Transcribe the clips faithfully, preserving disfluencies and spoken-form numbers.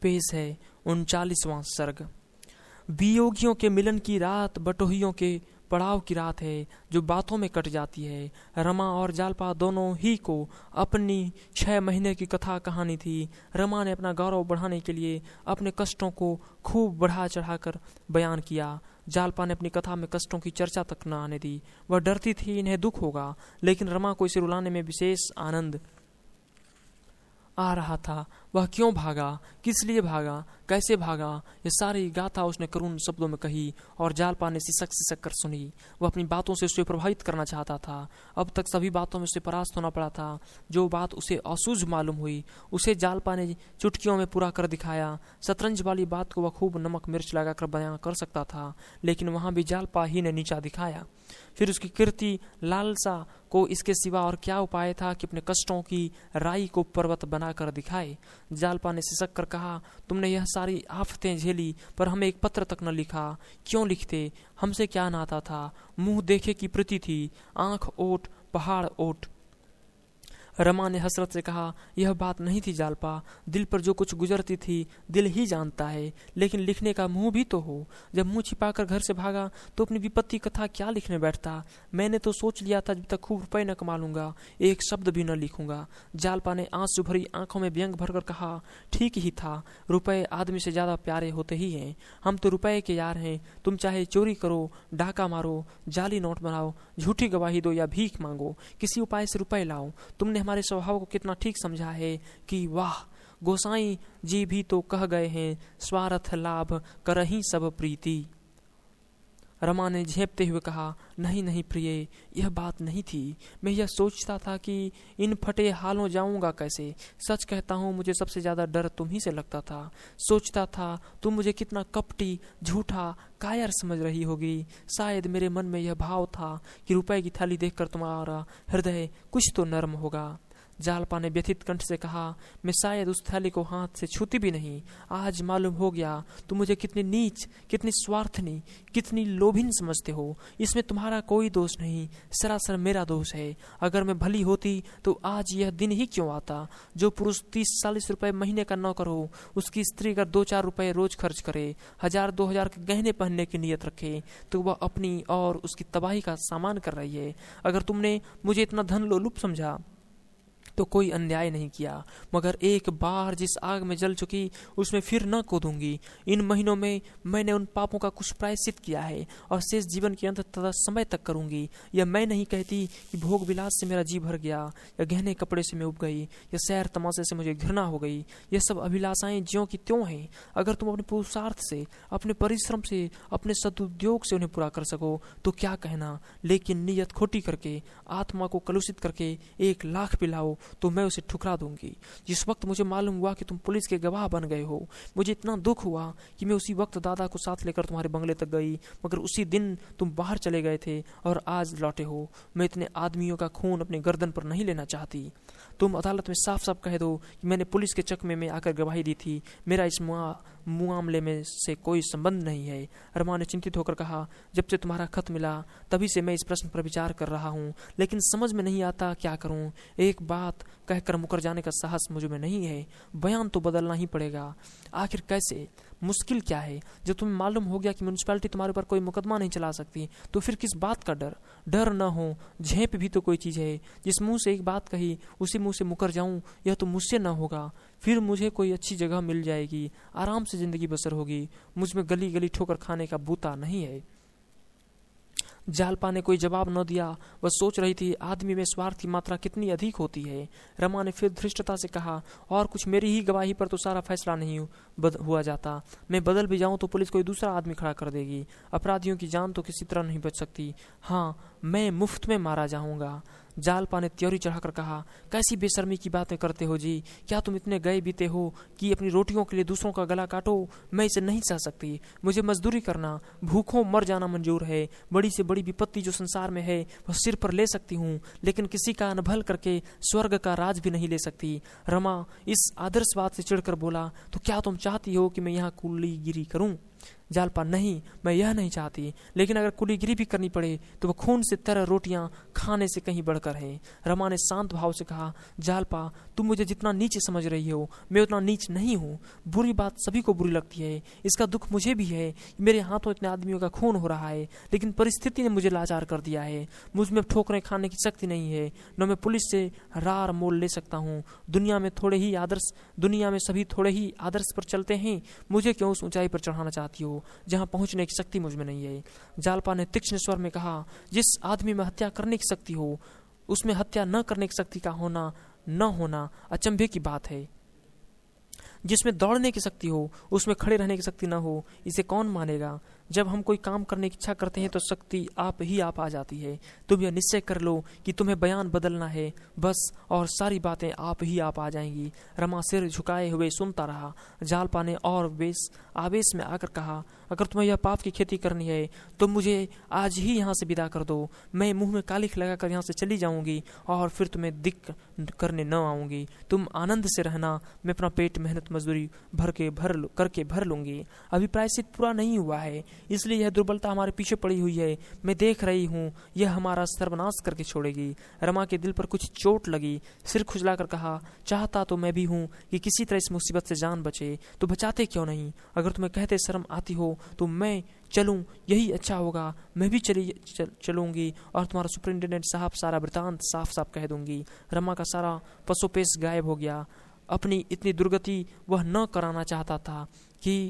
पेश है उनचालीसवां सर्ग। वियोगियों के मिलन की रात बटोहियों के पड़ाव की रात है जो बातों में कट जाती है। रमा और जालपा दोनों ही को अपनी छह महीने की कथा कहानी थी। रमा ने अपना गौरव बढ़ाने के लिए अपने कष्टों को खूब बढ़ा चढ़ाकर बयान किया। जालपा ने अपनी कथा में कष्टों की चर्चा तक न आने दी। वह डरती थी इन्हें दुख होगा, लेकिन रमा को इसे रुलाने में विशेष आनंद आ रहा था। वह क्यों भागा, किस लिए भागा, कैसे भागा, ये सारी गाथा उसने करुण शब्दों में कही और जालपा ने सिसक सिसक कर सुनी। वह अपनी बातों से उसे प्रभावित करना चाहता था। अब तक सभी बातों में उसे परास्त होना पड़ा था। जो बात उसे असूझ मालूम हुई उसे जालपा ने चुटकियों में पूरा कर दिखाया। शतरंज वाली बात को वह खूब नमक मिर्च लगाकर बयां कर सकता था, लेकिन वहां भी जालपा ही ने नीचा दिखाया। फिर उसकी कीर्ति लालसा को इसके सिवा और क्या उपाय था कि अपने कष्टों की राई को पर्वत बनाकर दिखाए। जालपा ने सिसक कर कहा, तुमने यह सारी आफतें झेली पर हमें एक पत्र तक न लिखा। क्यों लिखते, हमसे क्या नाता था। मुंह देखे की प्रीति थी, आंख ओट पहाड़ ओट। रमा ने हसरत से कहा, यह बात नहीं थी जालपा, दिल पर जो कुछ गुजरती थी दिल ही जानता है, लेकिन लिखने का मुंह भी तो हो। जब मुंह छिपाकर घर से भागा तो अपनी विपत्ति कथा क्या लिखने बैठता। मैंने तो सोच लिया था जब तक खूब रुपए न कमा लूंगा एक शब्द भी न लिखूंगा। जालपा ने आंसू भरी आंखों में व्यंग भरकर कहा, ठीक ही था, रुपए आदमी से ज्यादा प्यारे होते ही हैं। हम तो रुपए के यार हैं। तुम चाहे चोरी करो, डाका मारो, जाली नोट बनाओ, झूठी गवाही दो या भीख मांगो, किसी उपाय से रुपए लाओ। तुमने हमारे स्वभाव को कितना ठीक समझा है कि वाह, गोसाई जी भी तो कह गए हैं, स्वार्थ लाभ करही सब प्रीति। रमा ने झेपते हुए कहा, नहीं नहीं प्रिय, यह बात नहीं थी। मैं यह सोचता था कि इन फटे हालों जाऊंगा कैसे। सच कहता हूँ, मुझे सबसे ज्यादा डर तुम ही से लगता था। सोचता था तुम मुझे कितना कपटी, झूठा, कायर समझ रही होगी। शायद मेरे मन में यह भाव था कि रुपए की थैली देखकर तुम्हारा हृदय कुछ तो नर्म होगा। जालपा ने व्यथित कंठ से कहा, मैं शायद उस थैली को हाथ से छूती भी नहीं। आज मालूम हो गया तुम मुझे कितनी नीच, कितनी स्वार्थनी, कितनी लोभिन समझते हो। इसमें तुम्हारा कोई दोष नहीं, सरासर मेरा दोष है। अगर मैं भली होती तो आज यह दिन ही क्यों आता। जो पुरुष तीस चालीस रुपए महीने का नौकर हो, उसकी स्त्री अगर दो चार रुपए रोज खर्च करे, हजार दो हजार के गहने पहनने की नियत रखे, तो वह अपनी और उसकी तबाही का सामान कर रही है। अगर तुमने मुझे इतना धन लोलुप समझा तो कोई अन्याय नहीं किया, मगर एक बार जिस आग में जल चुकी उसमें फिर न कूदूंगी। इन महीनों में मैंने उन पापों का कुछ प्रायश्चित किया है और शेष जीवन के अंत तथा समय तक करूंगी। यह मैं नहीं कहती कि भोग विलास से मेरा जी भर गया, या गहने कपड़े से मैं उब गई, या सैर तमाशे से मुझे घृणा हो गई। यह सब अभिलाषाएं ज्यों की त्यों हैं। अगर तुम अपने पुरुषार्थ से, अपने परिश्रम से, अपने सदुद्योग से उन्हें पूरा कर सको तो क्या कहना, लेकिन नियत खोटी करके, आत्मा को कलुषित करके एक लाख पिलाओ तो मैं उसे ठुकरा दूंगी। जिस वक्त मुझे मालूम हुआ कि तुम पुलिस के गवाह बन गए हो, मुझे इतना दुख हुआ कि मैं उसी वक्त दादा को साथ लेकर तुम्हारे बंगले तक गई, मगर उसी दिन तुम बाहर चले गए थे और आज लौटे हो। मैं इतने आदमियों का खून अपने गर्दन पर नहीं लेना चाहती। तुम अदालत में साफ साफ कह दो कि मैंने पुलिस के चकमे में आकर गवाही दी थी। मेरा इस मामले में से कोई संबंध नहीं है। रमा ने चिंतित होकर कहा, जब से तुम्हारा खत मिला तभी से मैं इस प्रश्न पर विचार कर रहा हूँ, लेकिन समझ में नहीं आता क्या करूँ। एक बात कहकर मुकर जाने का साहस मुझ में नहीं है। बयान तो बदलना ही पड़ेगा। आखिर कैसे, मुश्किल क्या है। जब तुम्हें मालूम हो गया कि म्यूनिसिपैलिटी तुम्हारे ऊपर कोई मुकदमा नहीं चला सकती, तो फिर किस बात का डर। डर न हो, झेप भी तो कोई चीज है। जिस मुंह से एक बात कही उसी मुंह से मुकर जाऊं, यह तो मुझसे न होगा। फिर मुझे कोई अच्छी जगह मिल जाएगी, आराम से जिंदगी बसर होगी। मुझ में गली गली ठोकर खाने का बूता नहीं है। जालपा ने कोई जवाब न दिया। वह सोच रही थी आदमी में स्वार्थ की मात्रा कितनी अधिक होती है। रमा ने फिर धृष्टता से कहा, और कुछ, मेरी ही गवाही पर तो सारा फैसला नहीं हुआ जाता। मैं बदल भी जाऊं तो पुलिस कोई दूसरा आदमी खड़ा कर देगी। अपराधियों की जान तो किसी तरह नहीं बच सकती। हाँ, मैं मुफ्त में मारा जाऊंगा। जालपा ने त्योरी चढ़ाकर कहा, कैसी बेशर्मी की बातें करते हो जी। क्या तुम इतने गए बीते हो कि अपनी रोटियों के लिए दूसरों का गला काटो। मैं इसे नहीं सह सकती। मुझे मजदूरी करना, भूखों मर जाना मंजूर है। बड़ी से बड़ी विपत्ति जो संसार में है वह सिर पर ले सकती हूँ, लेकिन किसी का अनभल करके स्वर्ग का राज भी नहीं ले सकती। रमा इस आदर्शवाद से चिढ़कर बोला, तो क्या तुम चाहती हो कि मैं यहाँ कुलीगिरी करूँ। जालपा, नहीं, मैं यह नहीं चाहती, लेकिन अगर कुलीगिरी भी करनी पड़े तो वह खून से तरह रोटियां खाने से कहीं बढ़कर है। रमा ने शांत भाव से कहा, जालपा, तुम मुझे जितना नीच समझ रही हो, मैं उतना नीच नहीं हूँ। बुरी बात सभी को बुरी लगती है, इसका दुख मुझे भी है। मेरे हाथों इतने आदमियों का खून हो रहा है, लेकिन परिस्थिति ने मुझे लाचार कर दिया है। मुझ में ठोकरें खाने की शक्ति नहीं है, न मैं पुलिस से रार मोल ले सकता हूँ। दुनिया में थोड़े ही आदर्श दुनिया में सभी थोड़े ही आदर्श पर चलते हैं। मुझे क्यों उस ऊंचाई पर चढ़ाना चाहती हो जहां पहुंचने की शक्ति मुझ में नहीं है। जालपा ने तीक्ष्ण स्वर में कहा, जिस आदमी में हत्या करने की शक्ति हो, उसमें हत्या न करने की शक्ति का होना न होना अचंभे की बात है। जिसमें दौड़ने की शक्ति हो, उसमें खड़े रहने की शक्ति न हो, इसे कौन मानेगा। जब हम कोई काम करने की इच्छा करते हैं तो शक्ति आप ही आप आ जाती है। तुम यह निश्चय कर लो कि तुम्हें बयान बदलना है, बस, और सारी बातें आप ही आप आ जाएंगी। रमा सिर झुकाए हुए सुनता रहा। जालपा ने और बेस आवेश में आकर कहा, अगर तुम्हें यह पाप की खेती करनी है तो मुझे आज ही यहाँ से विदा कर दो। मैं मुंह में कालिख लगाकर यहाँ से चली जाऊंगी और फिर तुम्हें दिक करने न आऊंगी। तुम आनंद से रहना, मैं अपना पेट मेहनत मजदूरी भर के भर करके भर लूंगी। अभी प्रायश्चित पूरा नहीं हुआ है, इसलिए यह दुर्बलता हमारे पीछे पड़ी हुई है। मैं देख रही हूँ यह हमारा सर्वनाश करके छोड़ेगी। रमा के दिल पर कुछ चोट लगी, सिर खुजलाकर कहा, चाहता तो मैं भी हूँ कि किसी तरह इस मुसीबत से जान बचे, तो बचाते क्यों नहीं। अगर तुम्हें कहते शर्म आती हो तो मैं चलूं, यही अच्छा होगा। मैं भी चली चल, चलूंगी और तुम्हारा सुपरिंटेंडेंट साहब सारा वृतांत साफ साफ कह दूंगी। रमा का सारा पसोपेश गायब हो गया। अपनी इतनी दुर्गति वह न कराना चाहता था कि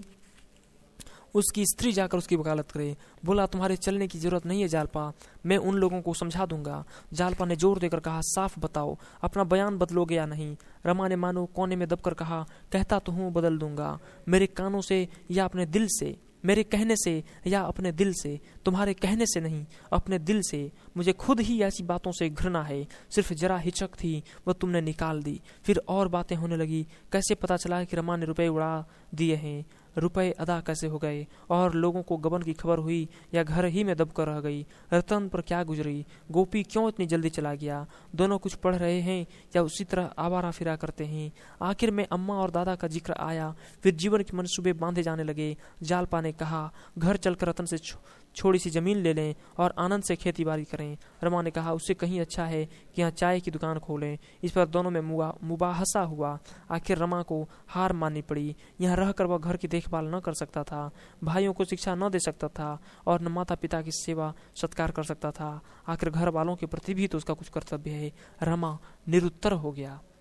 उसकी स्त्री जाकर उसकी वकालत करे। बोला, तुम्हारे चलने की जरूरत नहीं है जालपा, मैं उन लोगों को समझा दूंगा। जालपा ने जोर देकर कहा, साफ बताओ, अपना बयान बदलोगे या नहीं। रमा ने मानो कोने में दबकर कहा, कहता तो हूँ बदल दूंगा, मेरे कानों से या अपने दिल से, मेरे कहने से या अपने दिल से। तुम्हारे कहने से नहीं, अपने दिल से। मुझे खुद ही ऐसी बातों से घृणा है। सिर्फ जरा हिचक थी, वह तुमने निकाल दी। फिर और बातें होने लगी। कैसे पता चला कि रमा ने रुपए उड़ा दिए हैं, रुपए अदा कैसे हो गए, और लोगों को गबन की खबर हुई या घर ही में दबकर रह गई। रतन पर क्या गुजरी, गोपी क्यों इतनी जल्दी चला गया। दोनों कुछ पढ़ रहे हैं या उसी तरह आवारा फिरा करते हैं। आखिर में अम्मा और दादा का जिक्र आया, फिर जीवन के मंसूबे बांधे जाने लगे। जालपा ने कहा, घर चलकर रतन से छोटी सी जमीन ले लें और आनंद से खेती बाड़ी करें। रमा ने कहा, उससे कहीं अच्छा है कि यहाँ चाय की दुकान खोलें। इस पर दोनों में मुबाहसा हुआ। आखिर रमा को हार माननी पड़ी। यहाँ रहकर वह घर की देखभाल न कर सकता था, भाइयों को शिक्षा न दे सकता था और न माता पिता की सेवा सत्कार कर सकता था। आखिर घर वालों के प्रति भी तो उसका कुछ कर्तव्य है। रमा निरुत्तर हो गया।